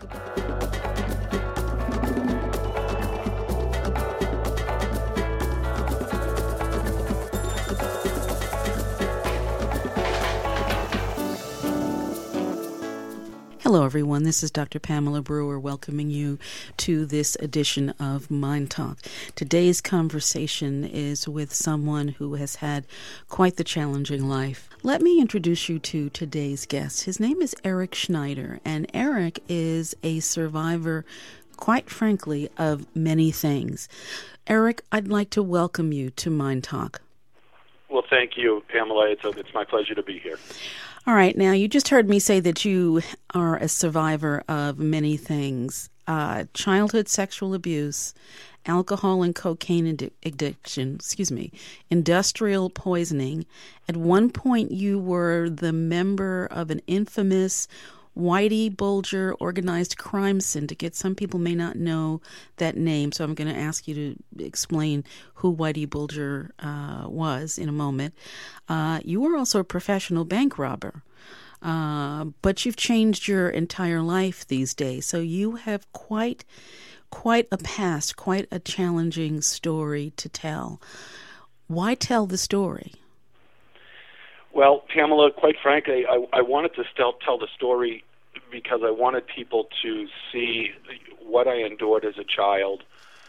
Hello, everyone. This is Dr. Pamela Brewer welcoming you to this edition of Mind Talk. Today's conversation is with someone who has had quite the challenging life. Let me introduce you to today's guest. His name is Eric Schneider, and Eric is a survivor, quite frankly, of many things. Eric, I'd like to welcome you to Mind Talk. Well, thank you, Pamela. It's my pleasure to be here. All right. Now, you just heard me say that you are a survivor of many things. Childhood sexual abuse, alcohol and cocaine addiction, industrial poisoning. At one point, you were the member of an infamous Whitey Bulger organized crime syndicate. Some people may not know that name, so I'm going to ask you to explain who Whitey Bulger was in a moment. You were also a professional bank robber, but you've changed your entire life these days. So you have quite a past, quite a challenging story to tell. Why tell the story? Well, Pamela, quite frankly, I wanted to tell the story because I wanted people to see what I endured as a child,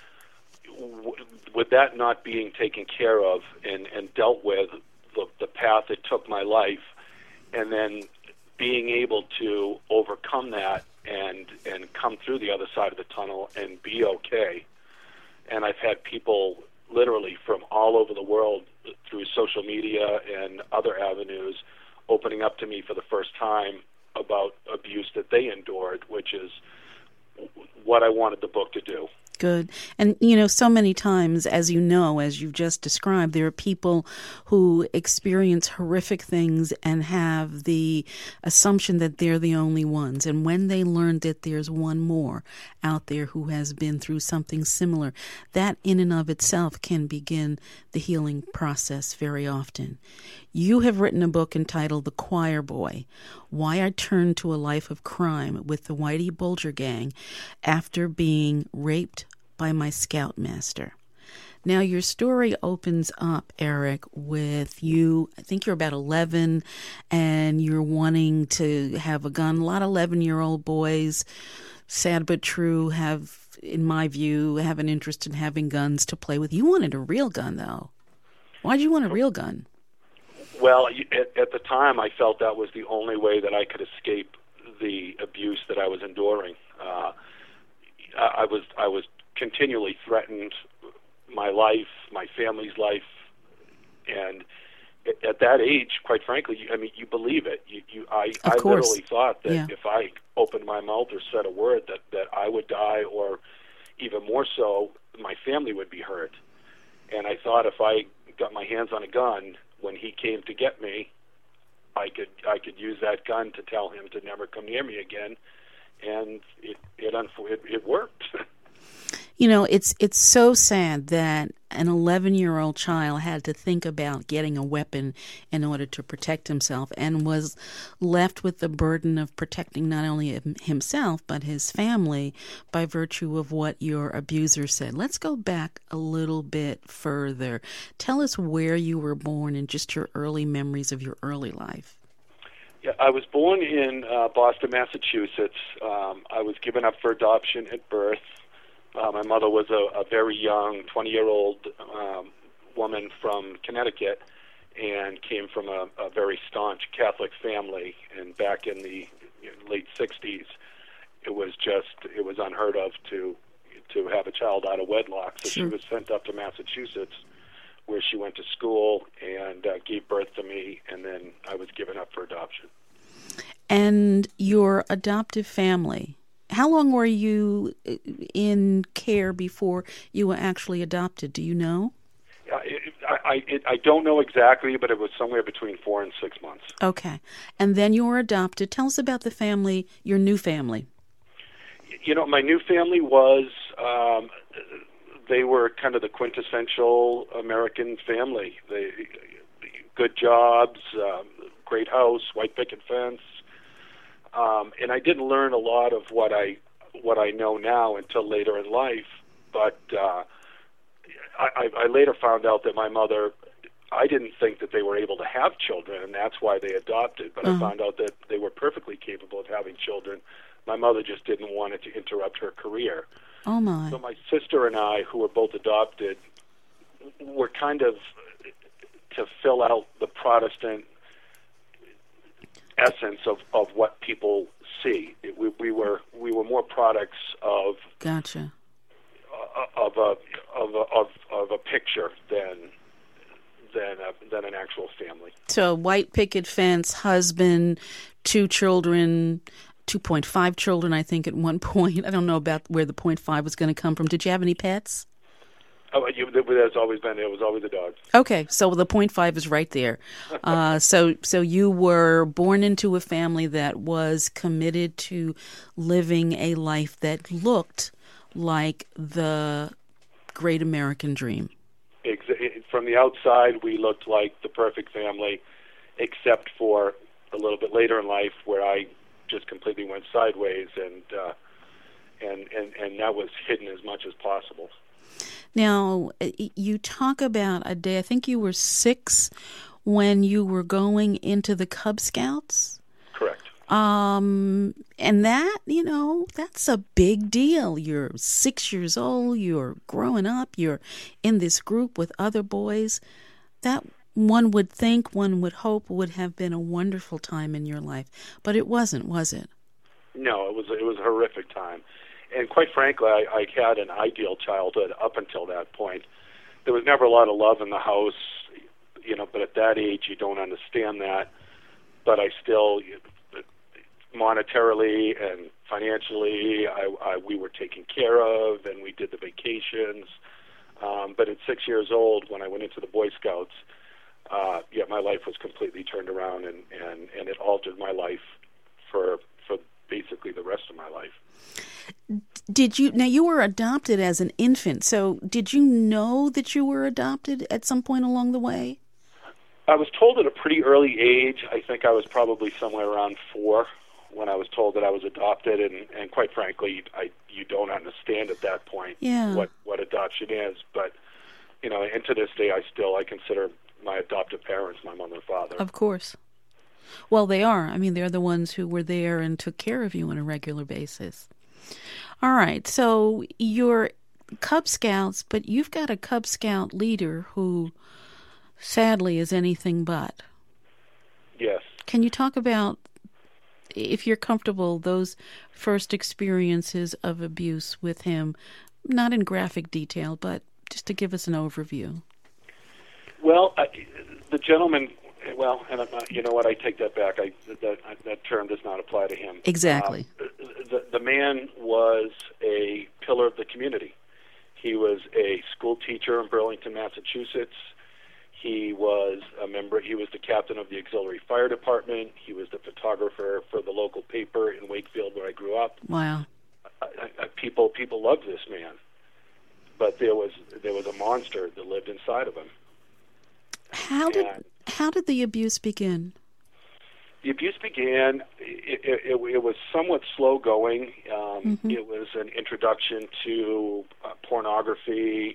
with that not being taken care of and dealt with, the path it took my life, and then being able to overcome that and come through the other side of the tunnel and be okay. And I've had people literally from all over the world through social media and other avenues opening up to me for the first time about abuse that they endured, which is what I wanted the book to do. Good. And, so many times, as you've just described, there are people who experience horrific things and have the assumption that they're the only ones. And when they learn that there's one more out there who has been through something similar, that in and of itself can begin the healing process very often. You have written a book entitled The Choir Boy: Why I Turned to a Life of Crime with the Whitey Bulger Gang After Being Raped by My Scoutmaster. Now, your story opens up, Eric, with you. I think you're about 11 and you're wanting to have a gun. A lot of 11-year-old boys, sad but true, have, in my view, have an interest in having guns to play with. You wanted a real gun, though. Why'd you want a real gun? Well, at the time, I felt that was the only way that I could escape the abuse that I was enduring. I was continually threatened, my life, my family's life, and at that age, quite frankly, you believe it. I literally thought that if I opened my mouth or said a word that I would die, or even more so, my family would be hurt. And I thought if I got my hands on a gun, when he came to get me, I could use that gun to tell him to never come near me again, and it worked. It's so sad that an 11-year-old child had to think about getting a weapon in order to protect himself and was left with the burden of protecting not only himself but his family by virtue of what your abuser said. Let's go back a little bit further. Tell us where you were born and just your early memories of your early life. Yeah, I was born in Boston, Massachusetts. I was given up for adoption at birth. My mother was a very young 20-year-old woman from Connecticut and came from a very staunch Catholic family. And back in the late 60s, it was unheard of to have a child out of wedlock. So She was sent up to Massachusetts, where she went to school and gave birth to me, and then I was given up for adoption. And your adoptive family, how long were you in care before you were actually adopted? Do you know? I don't know exactly, but it was somewhere between 4 and 6 months. Okay. And then you were adopted. Tell us about the family, your new family. My new family was, they were kind of the quintessential American family. Good jobs, great house, white picket fence. And I didn't learn a lot of what I what I know now until later in life. But I later found out that my mother, I didn't think that they were able to have children, and that's why they adopted. But I found out that they were perfectly capable of having children. My mother just didn't want it to interrupt her career. Oh, my. So my sister and I, who were both adopted, were kind of to fill out the Protestant essence of what people see. We were more products of Gotcha. of a picture than an actual family. So white picket fence, husband, 2 children, 2.5 children, I think, at one point. I don't know about where the 0.5 was going to come from. Did you have any pets? Oh, there's always been. It was always a dog. Okay, so the 0.5 is right there. So you were born into a family that was committed to living a life that looked like the great American dream. From the outside, we looked like the perfect family, except for a little bit later in life where I just completely went sideways, and that was hidden as much as possible. Now, you talk about a day, I think you were 6 when you were going into the Cub Scouts. Correct. And that, that's a big deal. You're 6 years old, you're growing up, you're in this group with other boys. That one would think, one would hope would have been a wonderful time in your life. But it wasn't, was it? No, it was a horrific time. And quite frankly, I had an ideal childhood up until that point. There was never a lot of love in the house, but at that age you don't understand that. But I still, monetarily and financially, we were taken care of, and we did the vacations. But at 6 years old, when I went into the Boy Scouts, my life was completely turned around, and it altered my life for basically the rest of my life. Now you were adopted as an infant, so did you know that you were adopted at some point along the way? I was told at a pretty early age. I think I was probably somewhere around 4 when I was told that I was adopted, and quite frankly, you don't understand at that point what adoption is. But, and to this day, I consider my adoptive parents my mother and father. Of course. Well, they are. I mean, they're the ones who were there and took care of you on a regular basis. All right, so you're Cub Scouts, but you've got a Cub Scout leader who sadly is anything but. Yes. Can you talk about, if you're comfortable, those first experiences of abuse with him, not in graphic detail, but just to give us an overview? Well, the gentleman... Well, and you know what? I take that back. That term does not apply to him. Exactly. The man was a pillar of the community. He was a school teacher in Burlington, Massachusetts. He was a member. He was the captain of the auxiliary fire department. He was the photographer for the local paper in Wakefield, where I grew up. Wow. People loved this man, but there was a monster that lived inside of him. How did the abuse begin? The abuse began, it was somewhat slow going. It was an introduction to pornography.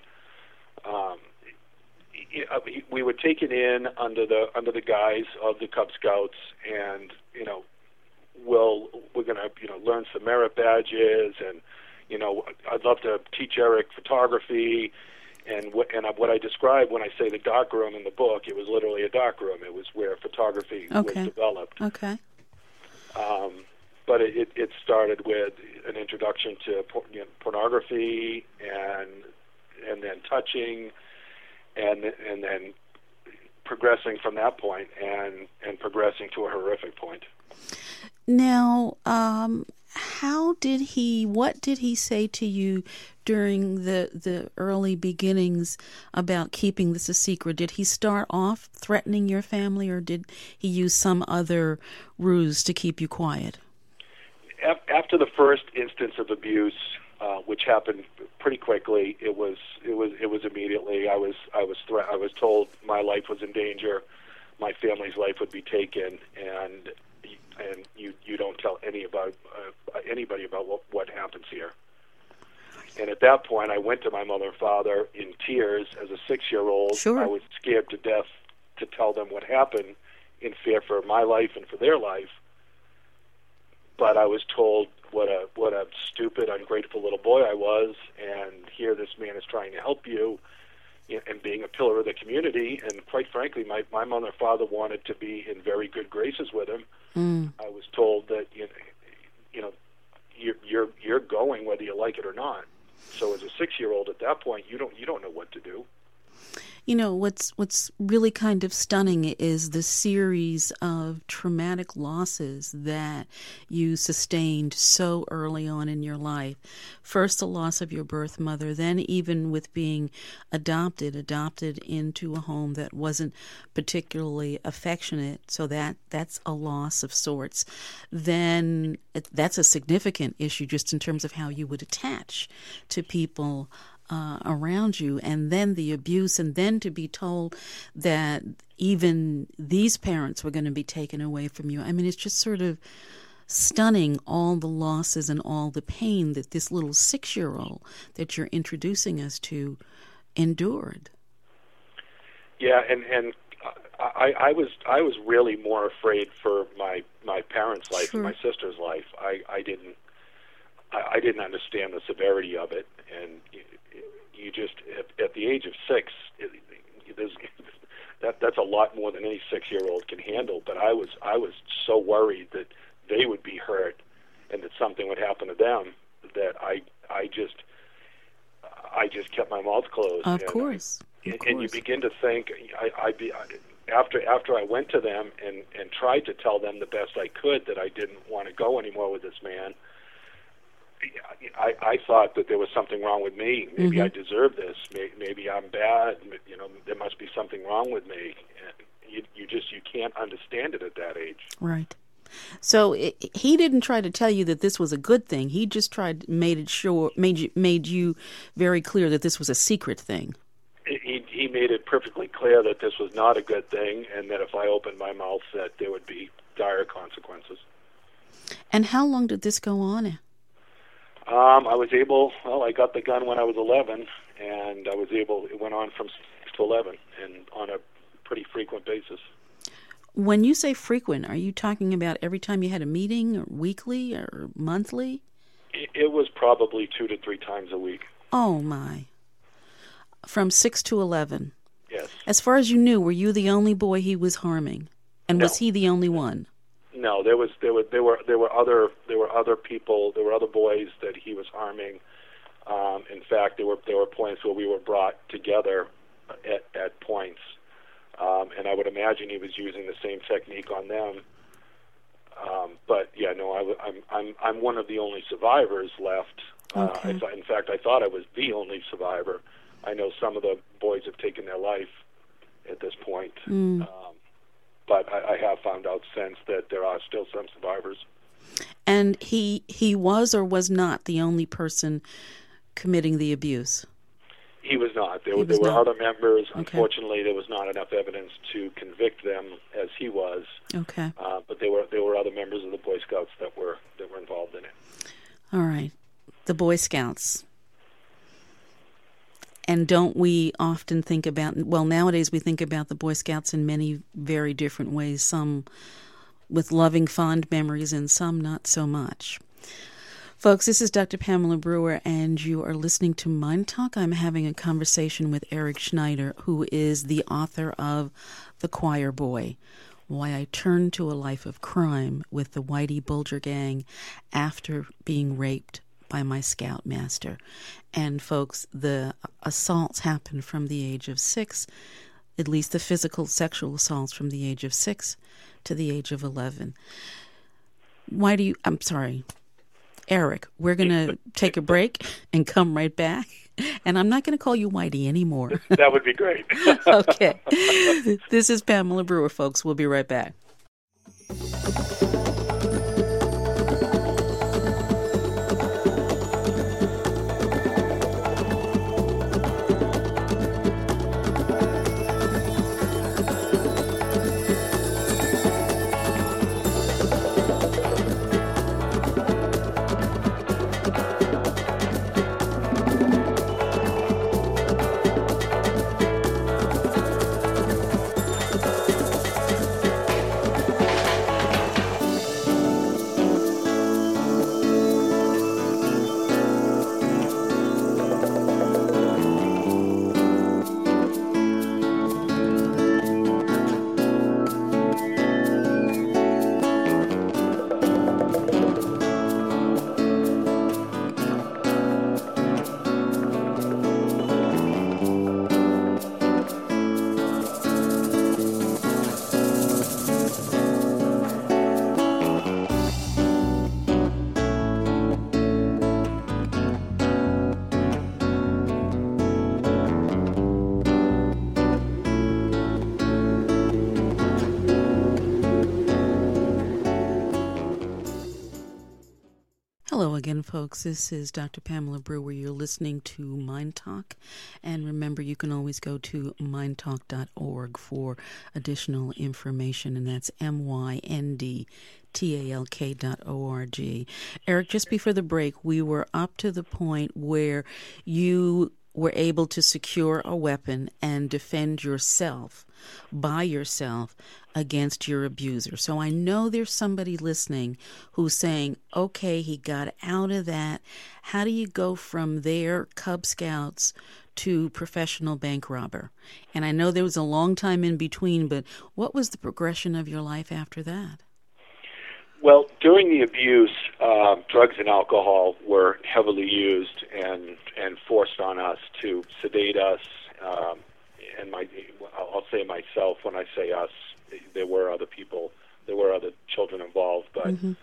We were taken in under the guise of the Cub Scouts, and we're going to learn some merit badges, and I'd love to teach Eric photography. And what I describe when I say the dark room in the book, it was literally a dark room. It was where photography was developed. Okay. But it started with an introduction to pornography, and then touching, and then progressing from that point, and progressing to a horrific point. Now, what did he say to you during the early beginnings about keeping this a secret? Did he start off threatening your family, or did he use some other ruse to keep you quiet? After the first instance of abuse, which happened pretty quickly, it was immediately. I was told my life was in danger, my family's life would be taken, and and you don't tell anybody about what happens here. And at that point, I went to my mother and father in tears as a 6-year-old. Sure. I was scared to death to tell them what happened, in fear for my life and for their life. But I was told what a stupid, ungrateful little boy I was, and here this man is trying to help you and being a pillar of the community. And quite frankly, my mother and father wanted to be in very good graces with him. I was told that you're going whether you like it or not. So as a 6-year-old at that point, you don't know what to do. You know, what's really kind of stunning is the series of traumatic losses that you sustained so early on in your life. First, the loss of your birth mother, then even with being adopted into a home that wasn't particularly affectionate, so that's a loss of sorts. Then that's a significant issue just in terms of how you would attach to people around you, and then the abuse, and then to be told that even these parents were going to be taken away from you. I mean, it's just sort of stunning, all the losses and all the pain that this little 6-year-old that you're introducing us to endured. Yeah, and I was really more afraid for my parents' life, Sure. and my sister's life. I didn't understand the severity of it, and you just at the age of 6, that's a lot more than any 6-year-old can handle. But I was so worried that they would be hurt and that something would happen to them that I just kept my mouth closed. Of course. And you begin to think, after I went to them and tried to tell them the best I could that I didn't want to go anymore with this man, I thought that there was something wrong with me. Maybe I deserve this. Maybe I'm bad. There must be something wrong with me. And you can't understand it at that age. Right. So he didn't try to tell you that this was a good thing. He just made you very clear that this was a secret thing. He made it perfectly clear that this was not a good thing, and that if I opened my mouth, that there would be dire consequences. And how long did this go on? I got the gun when I was 11, and it went on from 6 to 11, and on a pretty frequent basis. When you say frequent, are you talking about every time you had a meeting, or weekly, or monthly? It was probably 2 to 3 times a week. Oh, my. From 6 to 11. Yes. As far as you knew, were you the only boy he was harming? And No. was he the only one? No, there were other people, there were other boys that he was harming. In fact, there were points where we were brought together at points, and I would imagine he was using the same technique on them. But yeah, no, I'm one of the only survivors left. Okay. In fact, I thought I was the only survivor. I know some of the boys have taken their life at this point. But I have found out since that there are still some survivors. And he was or was not the only person committing the abuse? He was not. There were not. other members. Okay. Unfortunately, there was not enough evidence to convict them as he was. Okay. But there were other members of the Boy Scouts that were involved in it. All right. The Boy Scouts. And don't we often think about, well, nowadays we think about the Boy Scouts in many very different ways, some with loving, fond memories and some not so much. Folks, this is Dr. Pamela Brewer, and you are listening to Mind Talk. I'm having a conversation with Eric Schneider, who is the author of The Choir Boy, Why I Turned to a Life of Crime with the Whitey Bulger Gang After Being Raped by My Scoutmaster. And folks, the assaults happened from the age of 6, at least the physical sexual assaults from the age of 6 to the age of 11. Eric, we're going to take a break and come right back. And I'm not going to call you Whitey anymore. That would be great. Okay. This is Pamela Brewer, folks. We'll be right back. Hello again, folks. This is Dr. Pamela Brewer. You're listening to Mind Talk. And remember, you can always go to mindtalk.org for additional information, and that's MYNDTALK.org. Eric, just before the break, we were up to the point where you were able to secure a weapon and defend yourself by yourself against your abuser. So I know there's somebody listening who's saying, okay, he got out of that. How do you go from there, Cub Scouts, to professional bank robber? And I know there was a long time in between, but what was the progression of your life after that? Well, during the abuse, drugs and alcohol were heavily used and forced on us to sedate us. And I'll say myself when I say us. There were other people, there were other children involved, but and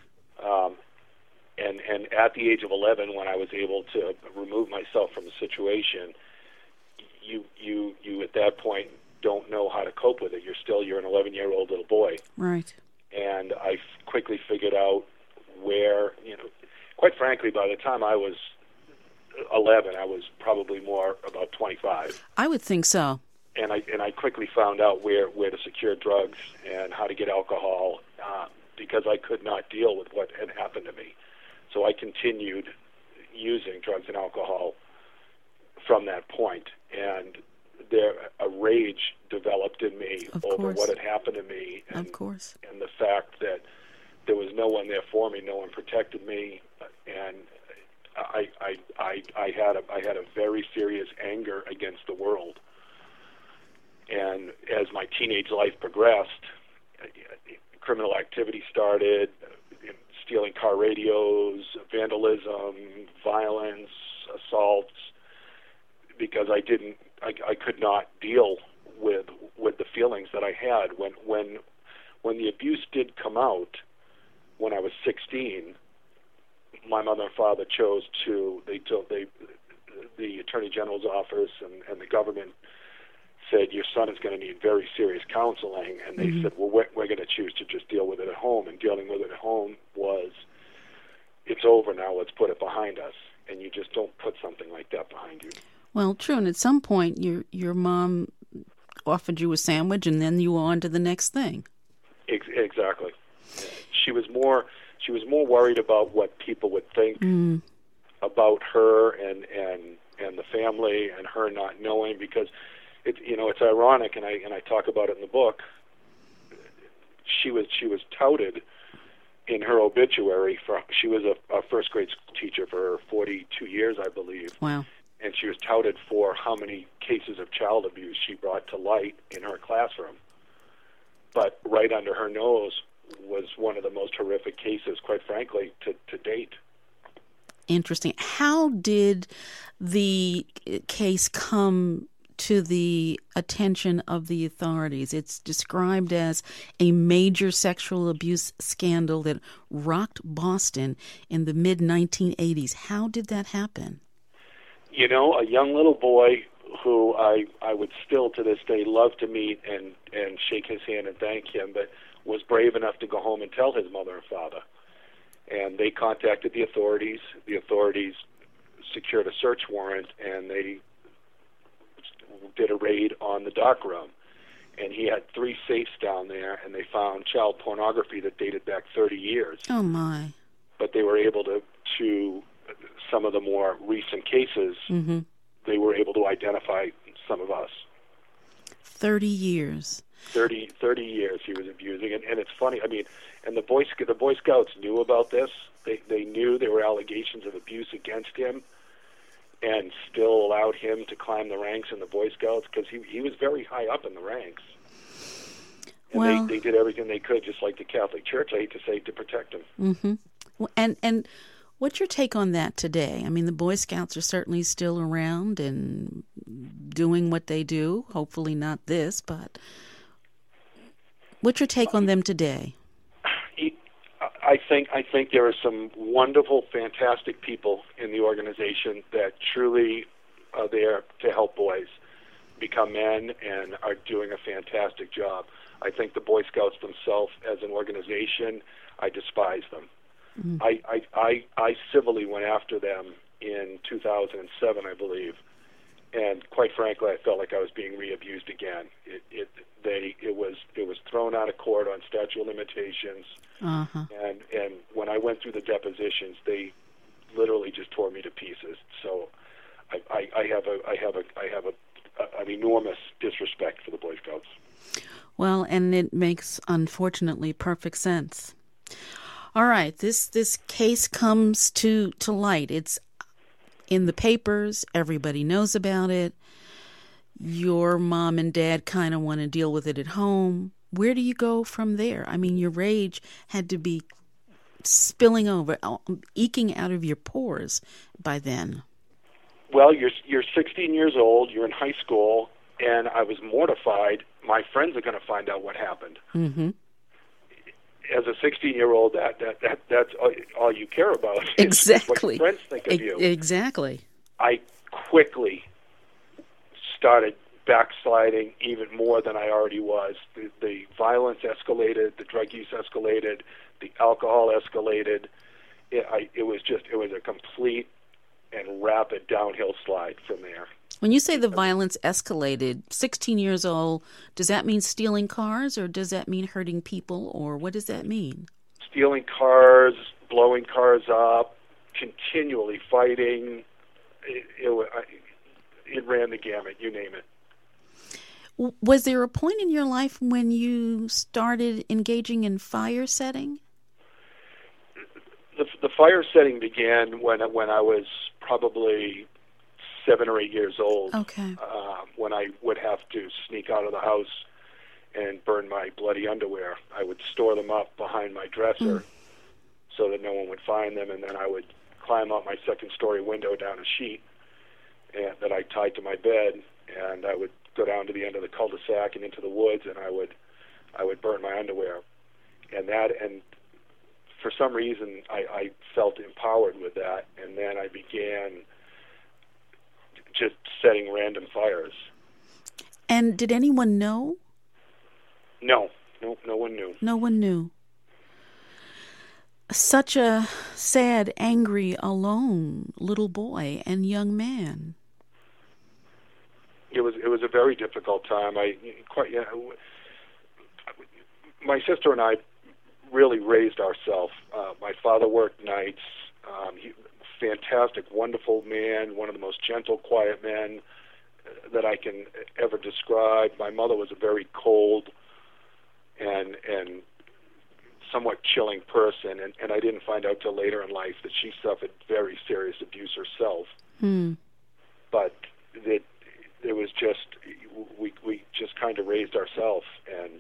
at the age of 11, when I was able to remove myself from the situation, you at that point don't know how to cope with it. You're an 11-year-old little boy, right? And I quickly figured out where, quite frankly, by the time I was 11, I was probably more about 25. I would think so. And I quickly found out where to secure drugs and how to get alcohol because I could not deal with what had happened to me. So I continued using drugs and alcohol from that point. And a rage developed in me over what had happened to me. And, of course. And the fact that there was no one there for me, no one protected me, and I had a very serious anger against the world. And as my teenage life progressed, criminal activity started, stealing car radios, vandalism, violence, assaults, because I could not deal with the feelings that I had. When the abuse did come out, when I was 16, my mother and father chose to, the Attorney General's office and the government said, your son is going to need very serious counseling, and they said, well, we're going to choose to just deal with it at home. And dealing with it at home was, it's over now, let's put it behind us. And you just don't put something like that behind you. Well, true, and at some point your mom offered you a sandwich, and then you were on to the next thing. Exactly. She was more worried about what people would think about her and the family, and her not knowing, because it's ironic, and I talk about it in the book. She was touted in her obituary she was a first grade school teacher for 42 years, I believe. Wow. And she was touted for how many cases of child abuse she brought to light in her classroom. But right under her nose was one of the most horrific cases, quite frankly, to date. Interesting. How did the case come to the attention of the authorities? It's described as a major sexual abuse scandal that rocked Boston in the mid-1980s. How did that happen? A young little boy who I would still to this day love to meet and shake his hand and thank him, but was brave enough to go home and tell his mother and father. And they contacted the authorities. The authorities secured a search warrant, and they did a raid on the darkroom. And he had 3 safes down there, and they found child pornography that dated back 30 years. Oh, my. But they were able to some of the more recent cases, they were able to identify some of us. 30 years. 30 years he was abusing. And it's funny, and the Boy Scouts knew about this. They knew there were allegations of abuse against him, and still allowed him to climb the ranks in the Boy Scouts, because he was very high up in the ranks. And they did everything they could, just like the Catholic Church, I hate to say, to protect him. Well, and what's your take on that today? The Boy Scouts are certainly still around and doing what they do. Hopefully not this, but what's your take on them today? I think there are some wonderful, fantastic people in the organization that truly are there to help boys become men and are doing a fantastic job. I think the Boy Scouts themselves, as an organization, I despise them. I civilly went after them in 2007, I believe, and quite frankly, I felt like I was being re-abused again. It was thrown out of court on statute of limitations, and when I went through the depositions, they literally just tore me to pieces. So I have an enormous disrespect for the Boy Scouts. Well, and it makes, unfortunately, perfect sense. All right, this case comes to light. It's in the papers. Everybody knows about it. Your mom and dad kind of want to deal with it at home. Where do you go from there? I mean, your rage had to be spilling over, eking out of your pores by then. Well, you're 16 years old. You're in high school, and I was mortified. My friends are going to find out what happened. Mm-hmm. As a 16-year-old, that's all you care about. Exactly. What your friends think of you. Exactly. I quickly started backsliding even more than I already was. The violence escalated, the drug use escalated, the alcohol escalated. It was a complete and rapid downhill slide from there. When you say the violence escalated, 16 years old, does that mean stealing cars, or does that mean hurting people, or what does that mean? Stealing cars, blowing cars up, continually fighting. It ran the gamut, you name it. Was there a point in your life when you started engaging in fire setting? The fire setting began when I was probably 7 or 8 years old. Okay. When I would have to sneak out of the house and burn my bloody underwear. I would store them up behind my dresser so that no one would find them, and then I would climb out my second-story window down a sheet that I tied to my bed, and I would go down to the end of the cul-de-sac and into the woods, and I would burn my underwear. And for some reason, I felt empowered with that, and then I began just setting random fires. And did anyone know? No one knew. No one knew. Such a sad, angry, alone little boy and young man. It was a very difficult time. My sister and I really raised ourselves. My father worked nights. Fantastic, wonderful man, one of the most gentle, quiet men that I can ever describe. My mother was a very cold and somewhat chilling person, and I didn't find out till later in life that she suffered very serious abuse herself. But it was just, we just kind of raised ourselves, and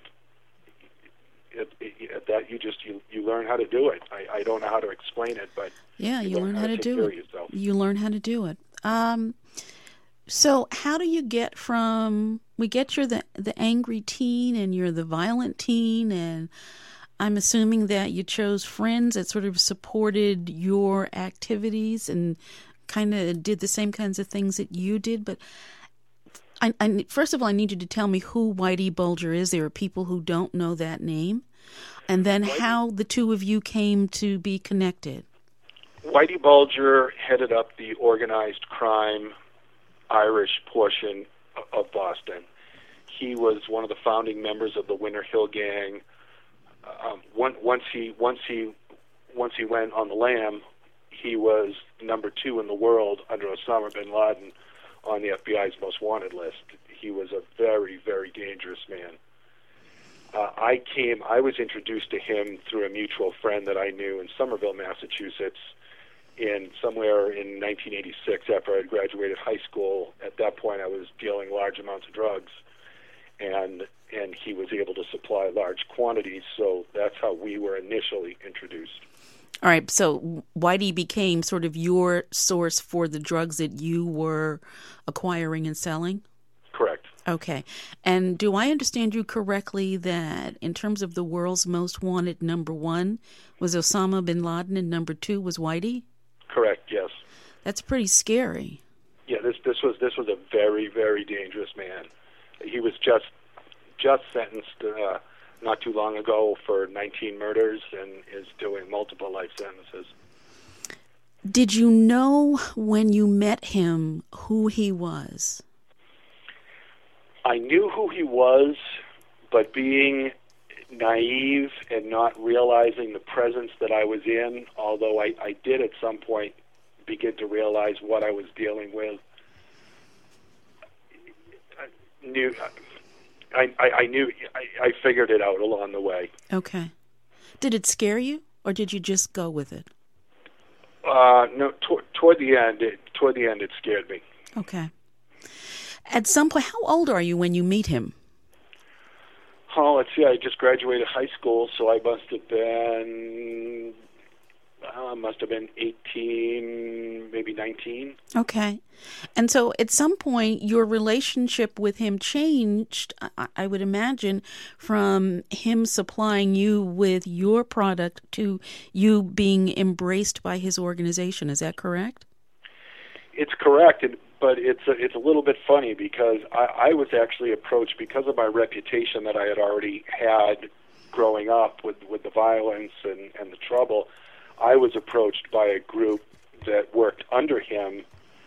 at that you learn how to do it. I don't know how to explain it, but yeah, you learn how to do it. You learn how to do it. So how do you get from, you're the angry teen and you're the violent teen, and I'm assuming that you chose friends that sort of supported your activities and kind of did the same kinds of things that you did. But I first of all, I need you to tell me who Whitey Bulger is. There are people who don't know that name. And then how the two of you came to be connected. Whitey Bulger headed up the organized crime Irish portion of Boston. He was one of the founding members of the Winter Hill Gang. Once he went on the lam, he was number 2 in the world under Osama bin Laden on the FBI's most wanted list. He was a very, very dangerous man. I was introduced to him through a mutual friend that I knew in Somerville, Massachusetts, somewhere in 1986 after I had graduated high school. At that point, I was dealing large amounts of drugs, and he was able to supply large quantities, so that's how we were initially introduced. All right, so Whitey became sort of your source for the drugs that you were acquiring and selling? Correct. Okay. And do I understand you correctly that in terms of the world's most wanted, number 1 was Osama bin Laden and number 2 was Whitey? Correct, yes. That's pretty scary. Yeah, this was a very, very dangerous man. He was just sentenced not too long ago for 19 murders and is doing multiple life sentences. Did you know when you met him who he was? I knew who he was, but being naive and not realizing the presence that I was in, although I did at some point begin to realize what I was dealing with, I figured it out along the way. Okay. Did it scare you, or did you just go with it? No, toward the end, it scared me. Okay. At some point, how old are you when you meet him? Oh, let's see. I just graduated high school, so I must have been 18, maybe 19. Okay. And so at some point, your relationship with him changed, I would imagine, from him supplying you with your product to you being embraced by his organization. Is that correct? It's correct, but it's a little bit funny because I was actually approached because of my reputation that I had already had growing up with the violence and the trouble. I was approached by a group that worked under him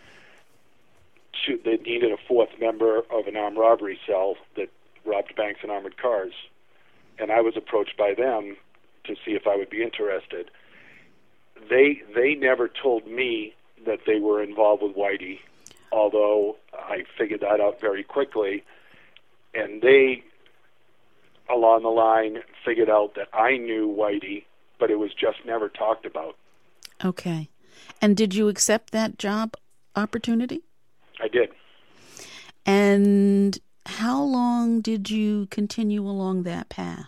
that needed a fourth member of an armed robbery cell that robbed banks and armored cars. And I was approached by them to see if I would be interested. They never told me that they were involved with Whitey, although I figured that out very quickly. And they, along the line, figured out that I knew Whitey, but it was just never talked about. Okay. And did you accept that job opportunity? I did. And how long did you continue along that path?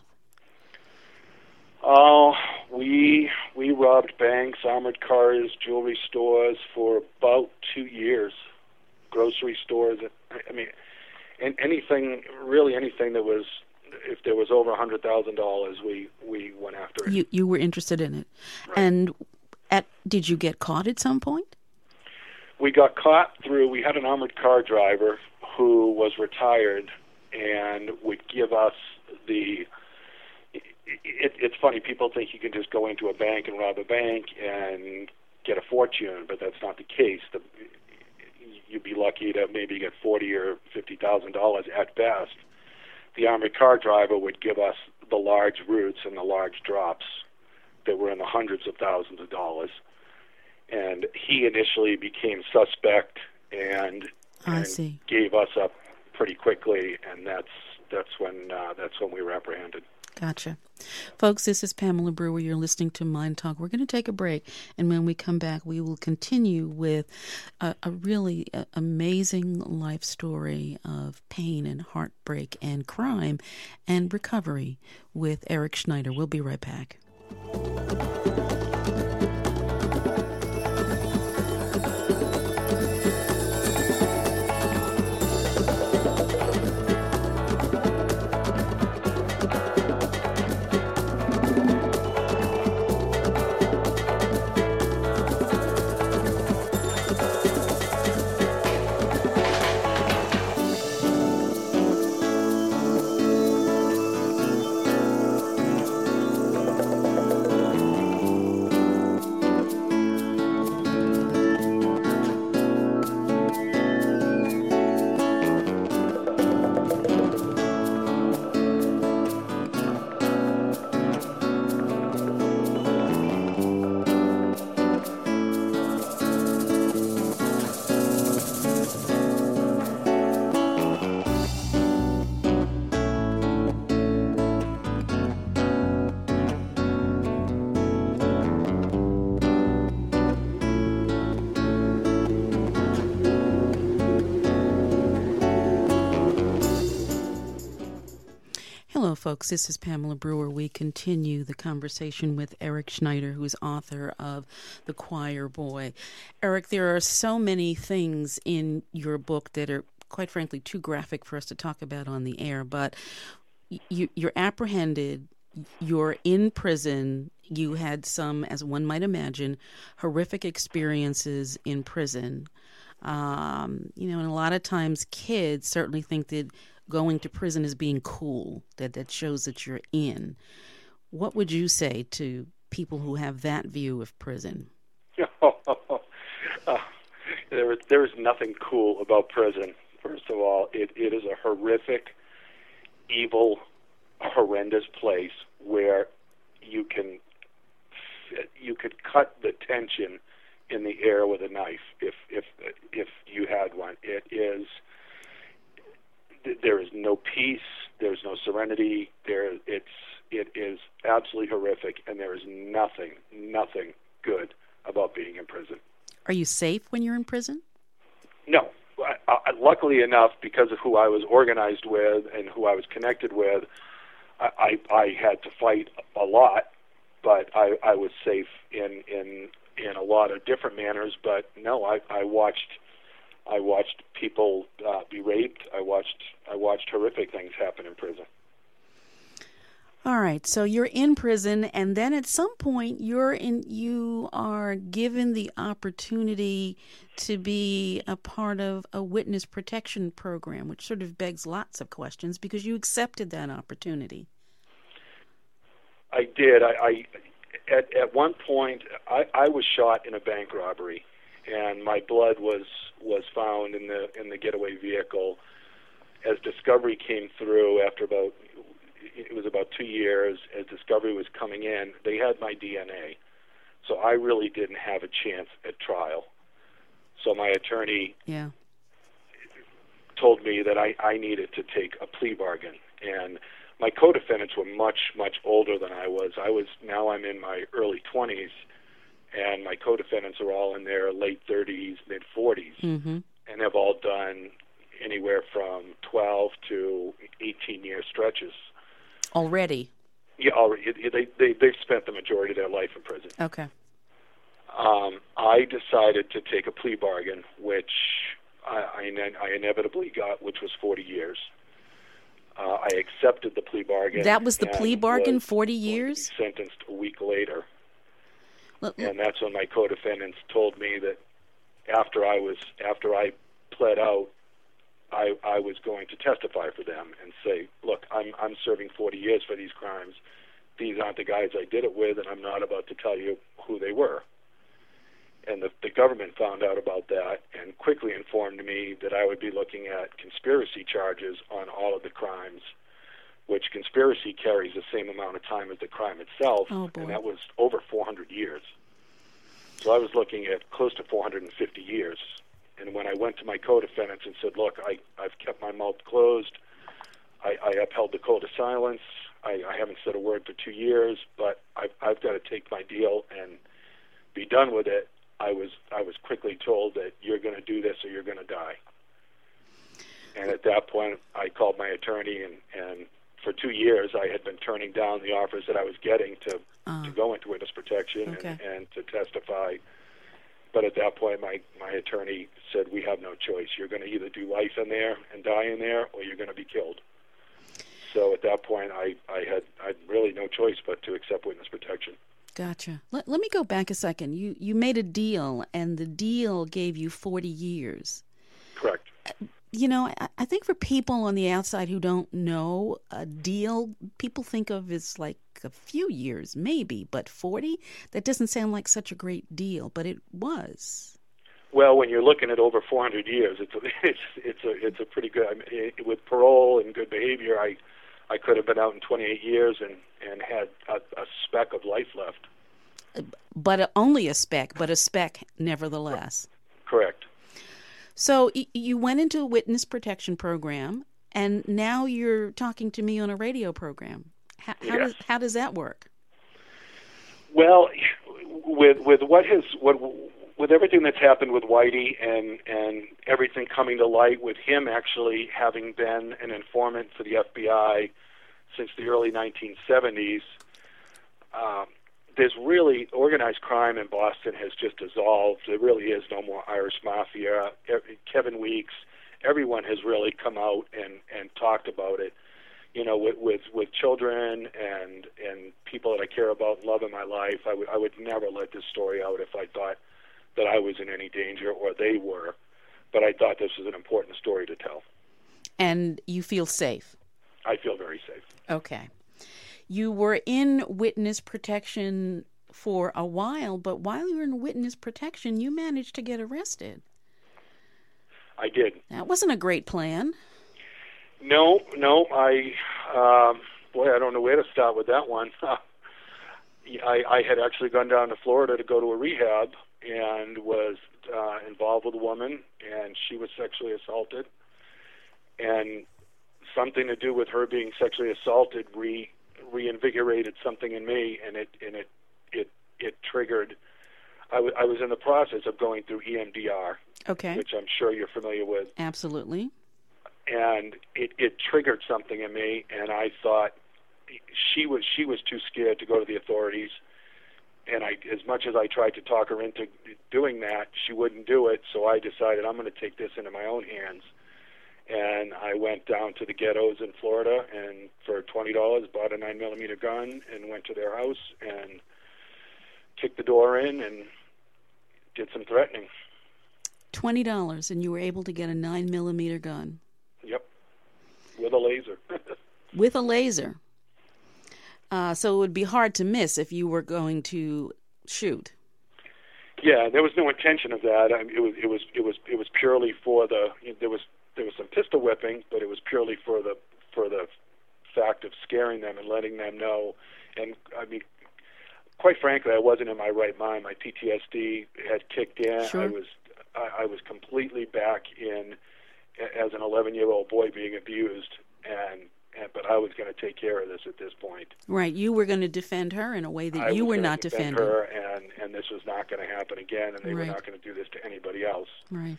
Oh, we robbed banks, armored cars, jewelry stores for about 2 years. Grocery stores. I mean, and anything that was, if there was over $100,000, we went after it. You were interested in it. Right. And did you get caught at some point? We got caught we had an armored car driver who was retired and would give us it's funny, people think you can just go into a bank and rob a bank and get a fortune, but that's not the case. You'd be lucky to maybe get $40,000 or $50,000 at best. The armored car driver would give us the large routes and the large drops that were in the hundreds of thousands of dollars. And he initially became suspect and gave us up pretty quickly, and that's when we were apprehended. Gotcha. Folks, this is Pamela Brewer. You're listening to Mind Talk. We're going to take a break, and when we come back, we will continue with a really amazing life story of pain and heartbreak and crime and recovery with Eric Schneider. We'll be right back. Hello, folks. This is Pamela Brewer. We continue the conversation with Eric Schneider, who is author of The Choir Boy. Eric, there are so many things in your book that are, quite frankly, too graphic for us to talk about on the air, but you're apprehended, you're in prison, you had some, as one might imagine, horrific experiences in prison. And a lot of times kids certainly think that going to prison as being cool, that shows that you're in. What would you say to people who have that view of prison? There is nothing cool about prison. First of all, it is a horrific, evil, horrendous place where you could cut the tension in the air with a knife if you had one. There is no peace. There's no serenity. It is absolutely horrific, and there is nothing good about being in prison. Are you safe when you're in prison? No. Luckily enough, because of who I was organized with and who I was connected with, I had to fight a lot, but I was safe in a lot of different manners. But no, I watched people be raped. I watched horrific things happen in prison. All right, so you're in prison, and then at some point you are given the opportunity to be a part of a witness protection program, which sort of begs lots of questions because you accepted that opportunity. I did. At one point I was shot in a bank robbery, and my blood was found in the getaway vehicle. As discovery came through after about 2 years, as discovery was coming in, they had my DNA. So I really didn't have a chance at trial. So my attorney told me that I needed to take a plea bargain. And my co-defendants were much, much older than I was. Now I'm in my early 20s, and my co-defendants are all in their late 30s, mid 40s, and have all done anywhere from 12 to 18-year stretches. Already? Yeah, already. They've spent the majority of their life in prison. Okay. I decided to take a plea bargain, which I inevitably got, which was 40 years. I accepted the plea bargain. That was the plea bargain, 40 years? Sentenced a week later. And that's when my co-defendants told me that after I pled out, I was going to testify for them and say, look, I'm serving 40 years for these crimes. These aren't the guys I did it with, and I'm not about to tell you who they were. And the government found out about that and quickly informed me that I would be looking at conspiracy charges on all of the crimes, which conspiracy carries the same amount of time as the crime itself, and that was over 400 years. So I was looking at close to 450 years. And when I went to my co-defendants and said, look, I've kept my mouth closed, I upheld the code of silence, I haven't said a word for 2 years, but I've got to take my deal and be done with it, I was quickly told that you're going to do this or you're going to die. And at that point, I called my attorney, and for 2 years I had been turning down the offers that I was getting to go into witness protection and to testify. But at that point, my attorney said, we have no choice. You're going to either do life in there and die in there, or you're going to be killed. So at that point, I had really no choice but to accept witness protection. Gotcha. Let me go back a second. You made a deal, and the deal gave you 40 years. Correct. You know, I think for people on the outside who don't know, a deal people think of as like a few years, maybe, but 40? That doesn't sound like such a great deal, but it was. Well, when you're looking at over 400 years, it's a pretty good. I mean, with parole and good behavior, I could have been out in 28 years and had a speck of life left. But only a speck, but a speck Correct. So you went into a witness protection program, and now you're talking to me on a radio program. How does that work? Well, with everything that's happened with Whitey and everything coming to light, with him actually having been an informant for the FBI since the early 1970s, there's really organized crime in Boston has just dissolved. There really is no more Irish Mafia. Kevin Weeks, everyone has really come out and talked about it. You know, with children and people that I care about and love in my life, I would never let this story out if I thought that I was in any danger or they were. But I thought this was an important story to tell. And you feel safe? I feel very safe. Okay. You were in witness protection for a while, but while you were in witness protection, you managed to get arrested. I did. That wasn't a great plan. No. I don't know where to start with that one. I had actually gone down to Florida to go to a rehab and was involved with a woman, and she was sexually assaulted. And something to do with her being sexually assaulted reinvigorated something in me, and it triggered. I was in the process of going through EMDR, okay, which I'm sure you're familiar with. Absolutely. And it triggered something in me, and I thought she was too scared to go to the authorities. And as much as I tried to talk her into doing that, she wouldn't do it. So I decided I'm going to take this into my own hands. And I went down to the ghettos in Florida, and for $20 bought a 9mm gun and went to their house and kicked the door in and did some threatening. $20, and you were able to get a 9mm gun. Yep, with a laser. With a laser. So it would be hard to miss if you were going to shoot. Yeah, there was no intention of that. I mean, it was purely for the. There was some pistol whipping, but it was purely for the fact of scaring them and letting them know. And I mean, quite frankly, I wasn't in my right mind. My PTSD had kicked in. Sure. I was completely back in as an 11-year-old boy being abused, but I was going to take care of this at this point. Right, you were going to defend her in a way that you were not defending her, and this was not going to happen again, and they were not going to do this to anybody else. Right.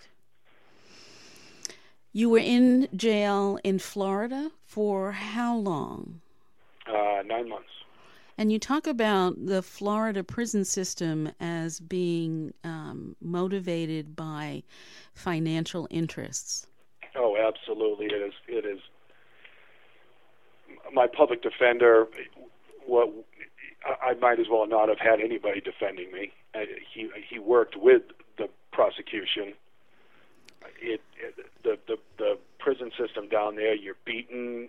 You were in jail in Florida for how long? 9 months. And you talk about the Florida prison system as being motivated by financial interests. Oh, absolutely. It is. My public defender, I might as well not have had anybody defending me. He worked with the prosecution. The prison system down there, you're beaten.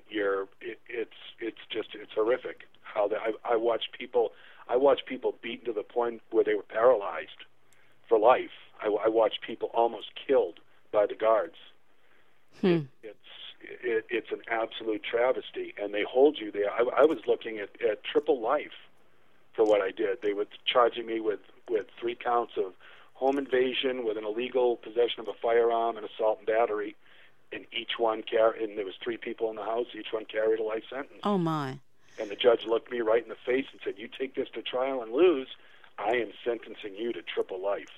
It's horrific. I watched people beaten to the point where they were paralyzed for life. I watched people almost killed by the guards. It's an absolute travesty, and they hold you there. I was looking at triple life for what I did. They were charging me with 3 counts of home invasion with an illegal possession of a firearm and assault and battery, and and there was 3 people in the house. Each one carried a life sentence. Oh my! And the judge looked me right in the face and said, "You take this to trial and lose, I am sentencing you to triple life."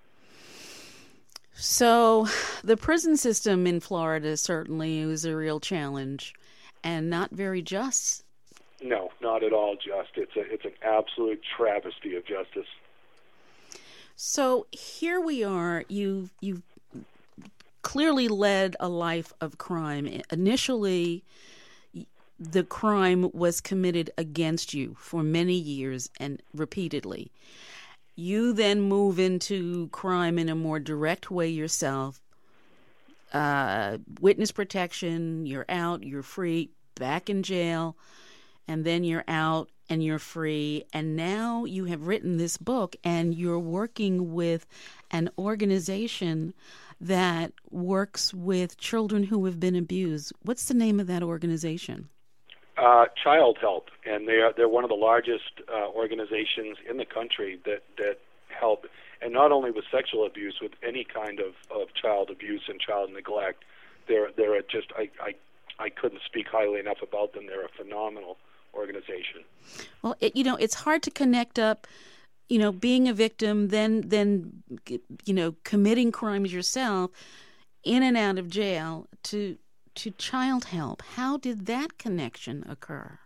So the prison system in Florida certainly is a real challenge and not very just. No, not at all just. It's an absolute travesty of justice. So here we are. You've clearly led a life of crime. Initially, the crime was committed against you for many years and repeatedly. You then move into crime in a more direct way yourself. Witness protection, you're out, you're free, back in jail, and then you're out and you're free. And now you have written this book and you're working with an organization that works with children who have been abused. What's the name of that organization? Child Help, and they're one of the largest organizations in the country that help, and not only with sexual abuse, with any kind of child abuse and child neglect. They're just I couldn't speak highly enough about them. They're a phenomenal organization. Well, it's hard to connect up, being a victim, then committing crimes yourself, in and out of jail to Child Help. How did that connection occur?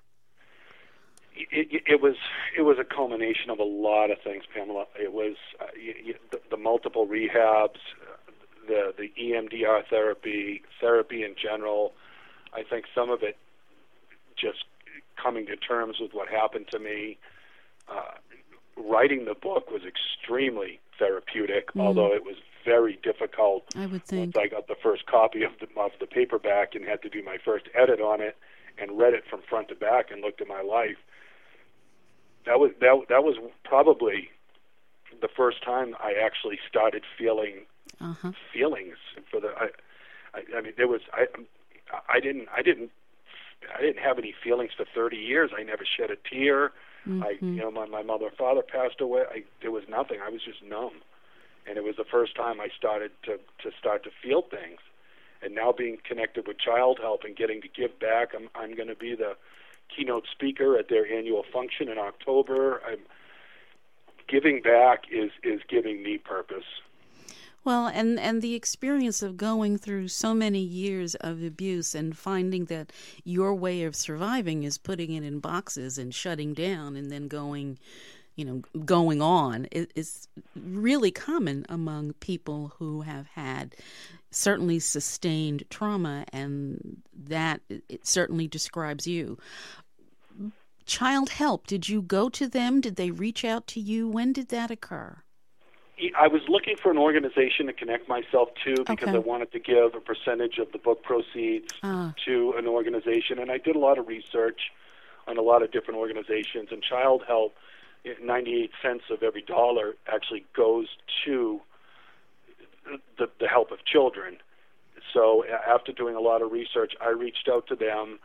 It was a culmination of a lot of things, Pamela. It was the multiple rehabs, the EMDR therapy in general. I think some of it just coming to terms with what happened to me. Writing the book was extremely therapeutic, although it was very difficult. I would think. Once I got the first copy of the paperback and had to do my first edit on it and read it from front to back and looked at my life. That was probably the first time I actually started feeling feelings for the. I mean, there was I didn't have any feelings for 30 years. I never shed a tear. My mother and father passed away. There was nothing. I was just numb, and it was the first time I started to feel things. And now being connected with Child Help and getting to give back, I'm going to be the keynote speaker at their annual function in October. Giving back is giving me purpose. Well, and the experience of going through so many years of abuse and finding that your way of surviving is putting it in boxes and shutting down and then going on is really common among people who have had certainly sustained trauma, and that it certainly describes you. Child Help, did you go to them? Did they reach out to you? When did that occur? I was looking for an organization to connect myself to because I wanted to give a percentage of the book proceeds to an organization, and I did a lot of research on a lot of different organizations, and Child Help, 98 cents of every dollar actually goes to the help of children. So after doing a lot of research, I reached out to them.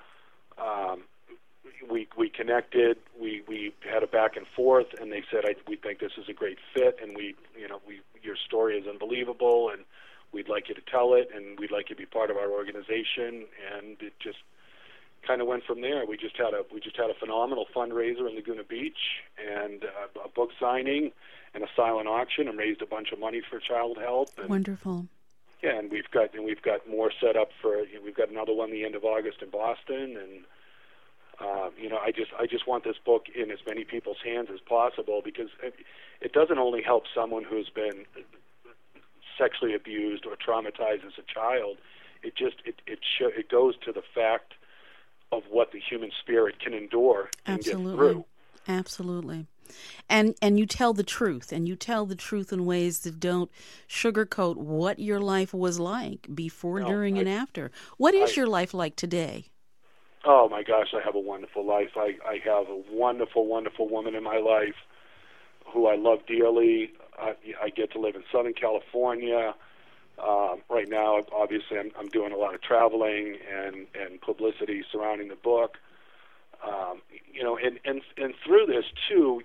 We connected. We had a back and forth, and they said, "We think this is a great fit, and your story is unbelievable, and we'd like you to tell it, and we'd like you to be part of our organization." And it just kind of went from there. We just had a phenomenal fundraiser in Laguna Beach, and a book signing, and a silent auction, and raised a bunch of money for Child Help. And, wonderful. Yeah, and we've got more set up for. We've got another one the end of August in Boston, and. I just want this book in as many people's hands as possible, because it doesn't only help someone who's been sexually abused or traumatized as a child. It goes to the fact of what the human spirit can endure and get through. Absolutely. And you tell the truth, and you tell the truth in ways that don't sugarcoat what your life was like before, during, and after. What is your life like today? Oh, my gosh, I have a wonderful life. I have a wonderful, wonderful woman in my life who I love dearly. I get to live in Southern California. Right now, obviously, I'm doing a lot of traveling and publicity surrounding the book. And through this, too,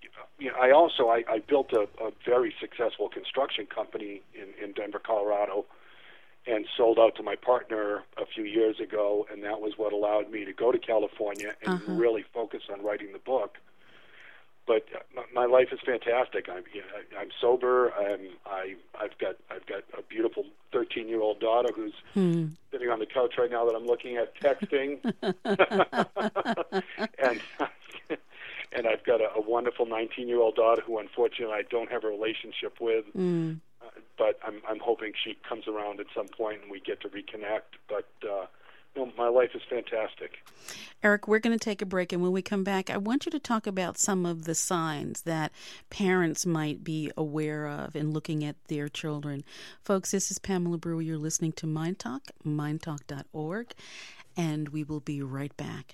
I built a very successful construction company in Denver, Colorado, and sold out to my partner a few years ago, and that was what allowed me to go to California and really focus on writing the book. But my life is fantastic. I'm sober. I've got a beautiful 13-year-old daughter who's sitting on the couch right now that I'm looking at texting, and I've got a wonderful 19-year-old daughter who unfortunately I don't have a relationship with. But I'm hoping she comes around at some point and we get to reconnect. But my life is fantastic. Eric, we're going to take a break, and when we come back, I want you to talk about some of the signs that parents might be aware of in looking at their children. Folks, this is Pamela Brewer. You're listening to Mind Talk, mindtalk.org, and we will be right back.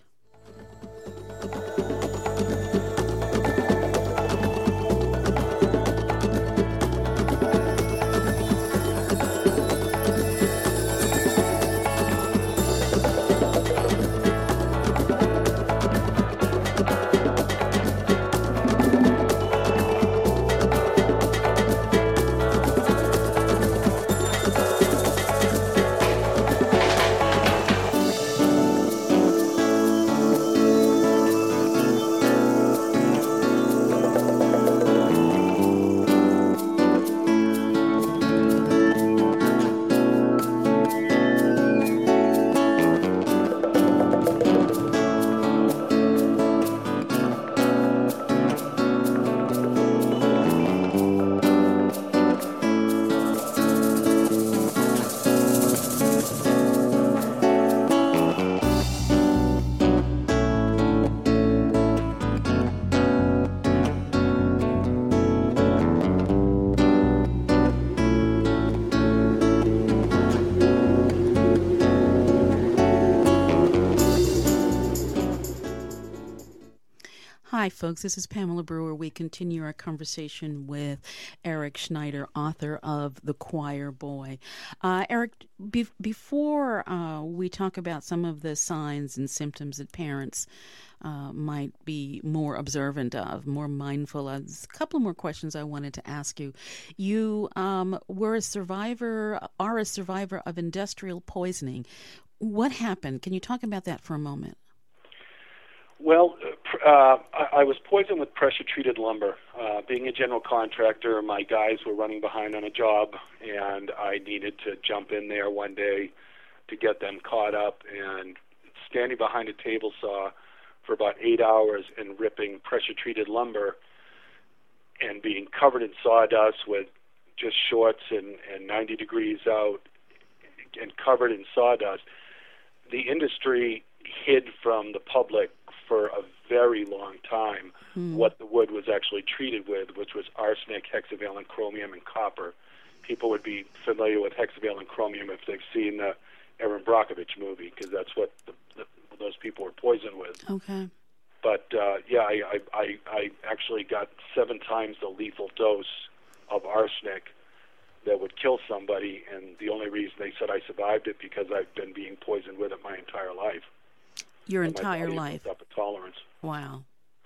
Hi, folks. This is Pamela Brewer. We continue our conversation with Eric Schneider, author of The Choir Boy. Eric, before we talk about some of the signs and symptoms that parents might be more observant of, more mindful of, there's a couple more questions I wanted to ask you. You are a survivor of industrial poisoning. What happened? Can you talk about that for a moment? Well, I was poisoned with pressure-treated lumber. Being a general contractor, my guys were running behind on a job, and I needed to jump in there one day to get them caught up. And standing behind a table saw for about 8 hours and ripping pressure-treated lumber and being covered in sawdust with just shorts and 90 degrees out and covered in sawdust, the industry hid from the public for a very long time what the wood was actually treated with, which was arsenic, hexavalent chromium, and copper. People would be familiar with hexavalent chromium if they've seen the Erin Brockovich movie, because that's what those people were poisoned with. Okay. But I actually got 7 times the lethal dose of arsenic that would kill somebody, and the only reason they said I survived it because I've been being poisoned with it my entire life. Your entire life. Built up a tolerance. Wow.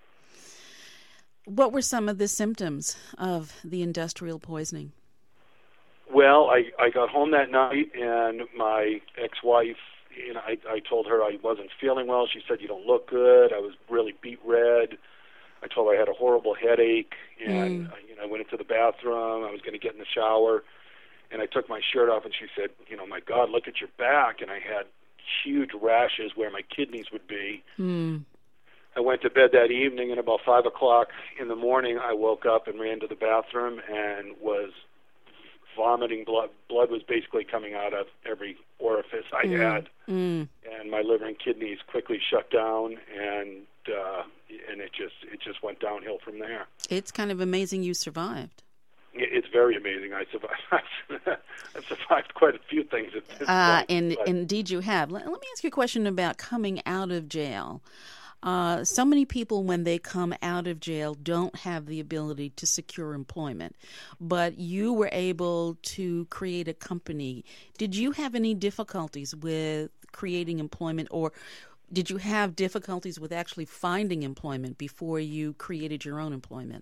What were some of the symptoms of the industrial poisoning? Well, I got home that night, and my ex-wife, I told her I wasn't feeling well. She said, "You don't look good." I was really beet red. I told her I had a horrible headache, and I went into the bathroom. I was going to get in the shower, and I took my shirt off, and she said, "My God, look at your back." And I had huge rashes where my kidneys would be. I went to bed that evening, and about 5 o'clock in the morning, I woke up and ran to the bathroom and was vomiting blood. Blood was basically coming out of every orifice I had, and my liver and kidneys quickly shut down, and it just went downhill from there. It's kind of amazing you survived. It's very amazing. I survived. I've survived quite a few things at this point. Indeed you have. Let me ask you a question about coming out of jail. So many people, when they come out of jail, don't have the ability to secure employment. But you were able to create a company. Did you have any difficulties with creating employment, or did you have difficulties with actually finding employment before you created your own employment?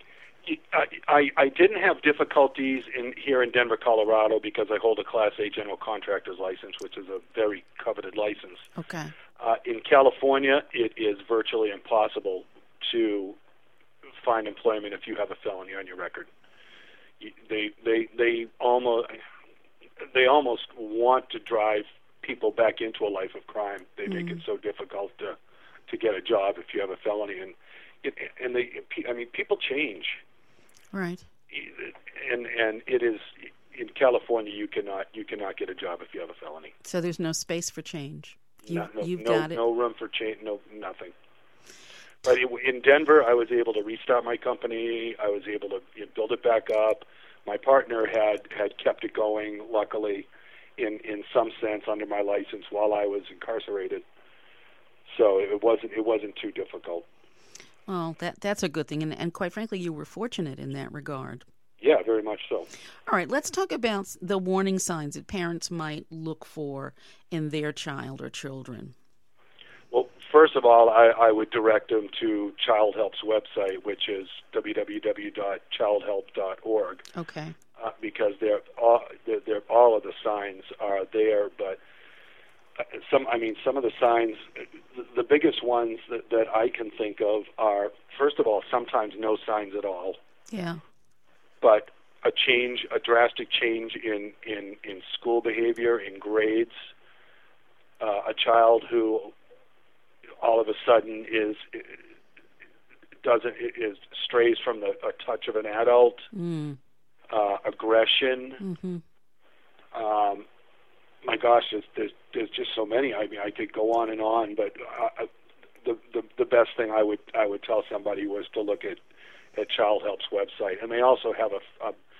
I didn't have difficulties here in Denver, Colorado, because I hold a Class A general contractor's license, which is a very coveted license. Okay. In California, it is virtually impossible to find employment if you have a felony on your record. They almost want to drive people back into a life of crime. They make it so difficult to get a job if you have a felony, and people change. Right. And it is in California. You cannot get a job if you have a felony. So there's no space for change. You've got it. No room for change. No, nothing. But in Denver, I was able to restart my company. I was able to build it back up. My partner had kept it going, luckily, in some sense under my license while I was incarcerated. So it wasn't too difficult. Well, that's a good thing, and quite frankly, you were fortunate in that regard. Yeah, very much so. All right, let's talk about the warning signs that parents might look for in their child or children. Well, first of all, I would direct them to Child Help's website, which is www.childhelp.org. Okay. Because all of the signs are there, but some of the signs, the biggest ones that I can think of are, first of all, sometimes no signs at all. Yeah. But a drastic change in school behavior, in grades, a child who all of a sudden strays from a touch of an adult, aggression. My gosh, there's just so many. I mean, I could go on and on, but the best thing I would tell somebody was to look at Child Help's website, and they also have a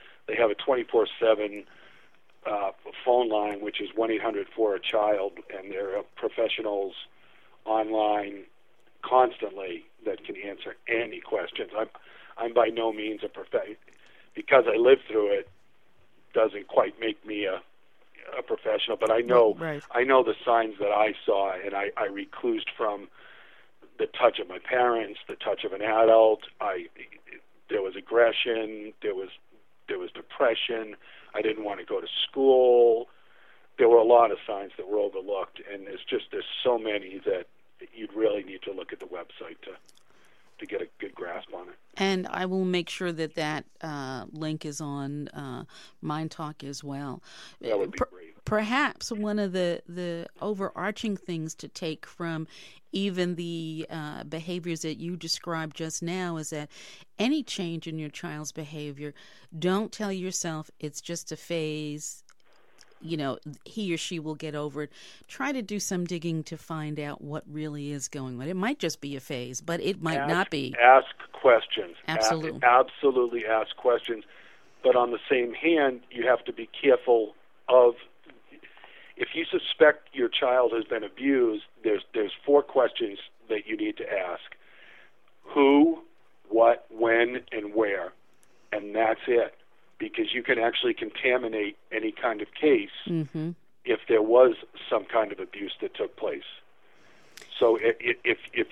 24/7 phone line, which is 1-800-4-CHILD, and there are professionals online constantly that can answer any questions. I'm by no means a professional. Because I lived through it, doesn't quite make me a professional. But I know Right. I know the signs that I saw, and I reclused from the touch of my parents, the touch of an adult. There was aggression. There was depression. I didn't want to go to school. There were a lot of signs that were overlooked, and there's so many that you'd really need to look at the website to get a good grasp on it. And I will make sure that link is on Mind Talk as well. That would be great. Perhaps one of the overarching things to take from even the behaviors that you described just now is that any change in your child's behavior, don't tell yourself it's just a phase. He or she will get over it. Try to do some digging to find out what really is going on. It might just be a phase, but it might not be. Ask questions. Absolutely. Absolutely ask questions. But on the same hand, you have to be careful of, if you suspect your child has been abused, there's 4 questions that you need to ask. Who, what, when, and where. And that's it. Because you can actually contaminate any kind of case if there was some kind of abuse that took place. So if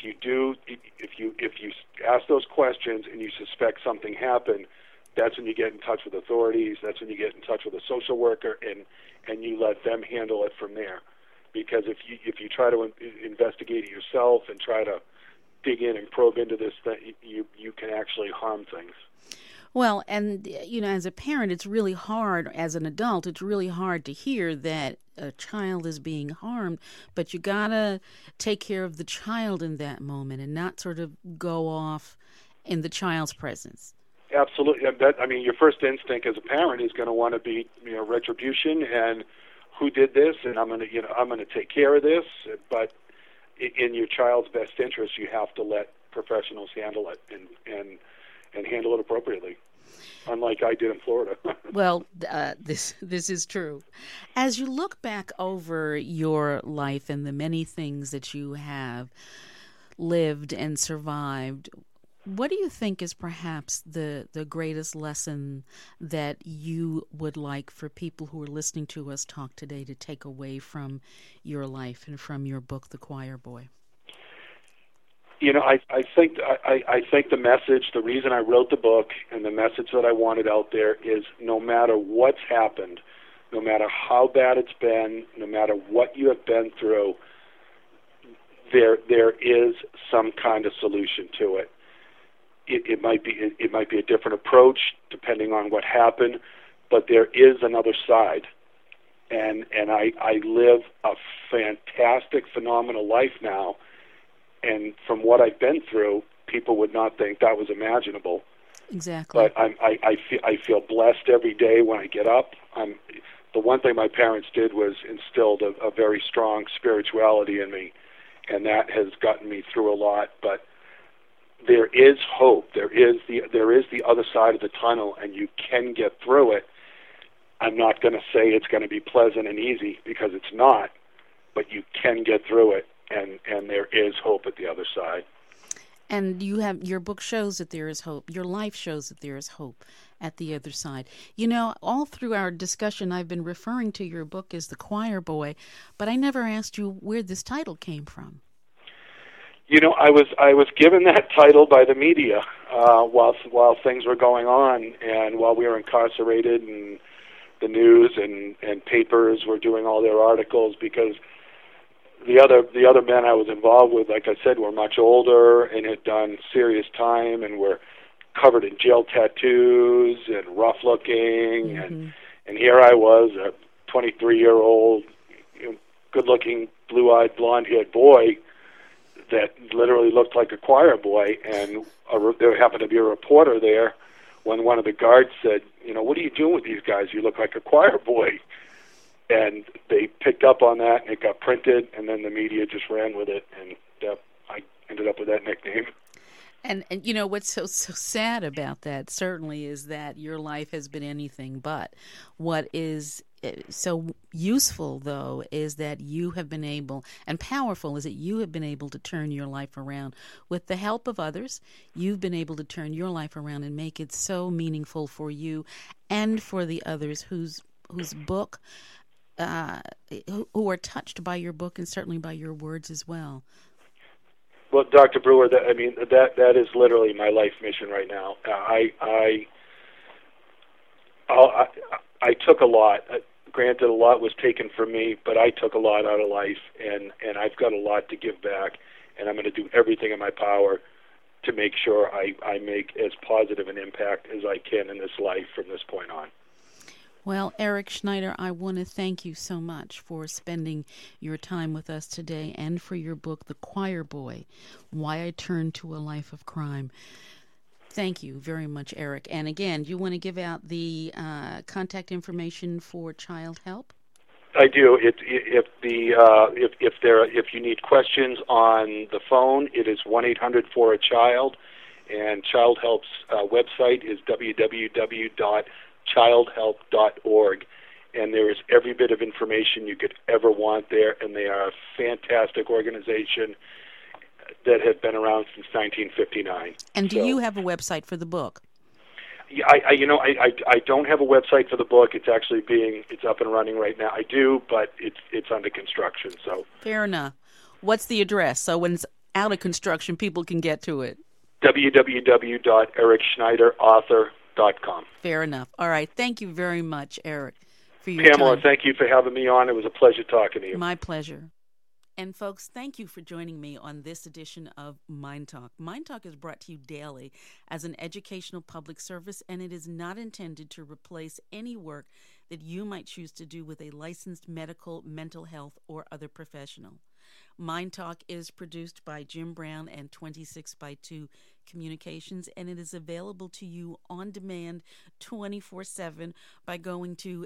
you ask those questions and you suspect something happened, that's when you get in touch with authorities. That's when you get in touch with a social worker, and you let them handle it from there. Because if you try to investigate it yourself and try to dig in and probe into this, you can actually harm things. Well, and, as a parent, it's really hard, as an adult, it's really hard to hear that a child is being harmed, but you got to take care of the child in that moment and not sort of go off in the child's presence. Absolutely. Your first instinct as a parent is going to want to be, retribution and who did this, and I'm going to take care of this, but in your child's best interest, you have to let professionals handle it and handle it appropriately, unlike I did in Florida. Well, this is true. As you look back over your life and the many things that you have lived and survived, what do you think is perhaps the greatest lesson that you would like for people who are listening to us talk today to take away from your life and from your book, The Choir Boy? I think the message, the reason I wrote the book and the message that I wanted out there is no matter what's happened, no matter how bad it's been, no matter what you have been through, there is some kind of solution to it. It might be a different approach depending on what happened, but there is another side. And I live a fantastic, phenomenal life now. And from what I've been through, people would not think that was imaginable. Exactly. But I feel blessed every day when I get up. The one thing my parents did was instilled a very strong spirituality in me, and that has gotten me through a lot. But there is hope. There is the other side of the tunnel, and you can get through it. I'm not going to say it's going to be pleasant and easy, because it's not, but you can get through it. And there is hope at the other side. And your book shows that there is hope. Your life shows that there is hope at the other side. All through our discussion, I've been referring to your book as The Choir Boy, but I never asked you where this title came from. I was given that title by the media while things were going on, and while we were incarcerated, and the news and papers were doing all their articles, because the other men I was involved with, like I said, were much older and had done serious time and were covered in jail tattoos and rough looking, and here I was, a 23-year-old, good-looking, blue-eyed, blonde-haired boy that literally looked like a choir boy, and there happened to be a reporter there when one of the guards said, what are you doing with these guys? You look like a choir boy. And they picked up on that, and it got printed, and then the media just ran with it, and I ended up with that nickname. And you know what's so sad about that certainly is that your life has been anything but. What is so useful though is that you have been able, and powerful is that you have been able to turn your life around with the help of others. You've been able to turn your life around and make it so meaningful for you and for the others whose book who are touched by your book and certainly by your words as well. Well, Dr. Brewer, that is literally my life mission right now. I took a lot. Granted, a lot was taken from me, but I took a lot out of life, and I've got a lot to give back, and I'm going to do everything in my power to make sure I make as positive an impact as I can in this life from this point on. Well, Eric Schneider, I want to thank you so much for spending your time with us today and for your book, The Choir Boy, Why I Turned to a Life of Crime. Thank you very much, Eric. And again, do you want to give out the contact information for Child Help? I do. If you need questions on the phone, it is 1-800-4-A-CHILD, and Child Help's website is www.childhelp.org, and there is every bit of information you could ever want there, and they are a fantastic organization that have been around since 1959. And do you have a website for the book? Yeah, I don't have a website for the book. It's actually it's up and running right now. I do, but it's under construction. So fair enough. What's the address so when it's out of construction, people can get to it? www.ericschneiderauthor.com. Fair enough. All right. Thank you very much, Eric, for your Pamela, time. Thank you for having me on. It was a pleasure talking to you. My pleasure. And folks, thank you for joining me on this edition of Mind Talk. Mind Talk is brought to you daily as an educational public service, and it is not intended to replace any work that you might choose to do with a licensed medical, mental health, or other professional. Mind Talk is produced by Jim Brown and 26x2 Communications, and it is available to you on demand 24/7 by going to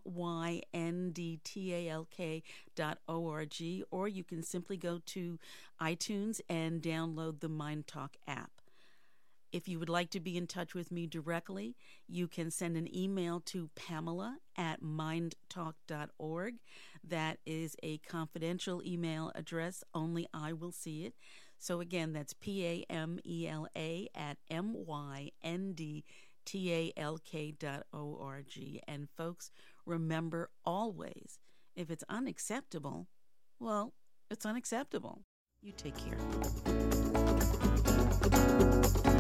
myndtalk.org, or you can simply go to iTunes and download the Mind Talk app. If you would like to be in touch with me directly, you can send an email to pamela@mindtalk.org. That is a confidential email address. Only I will see it. So again, that's pamela@myndtalk.org. And folks, remember always, if it's unacceptable, well, it's unacceptable. You take care.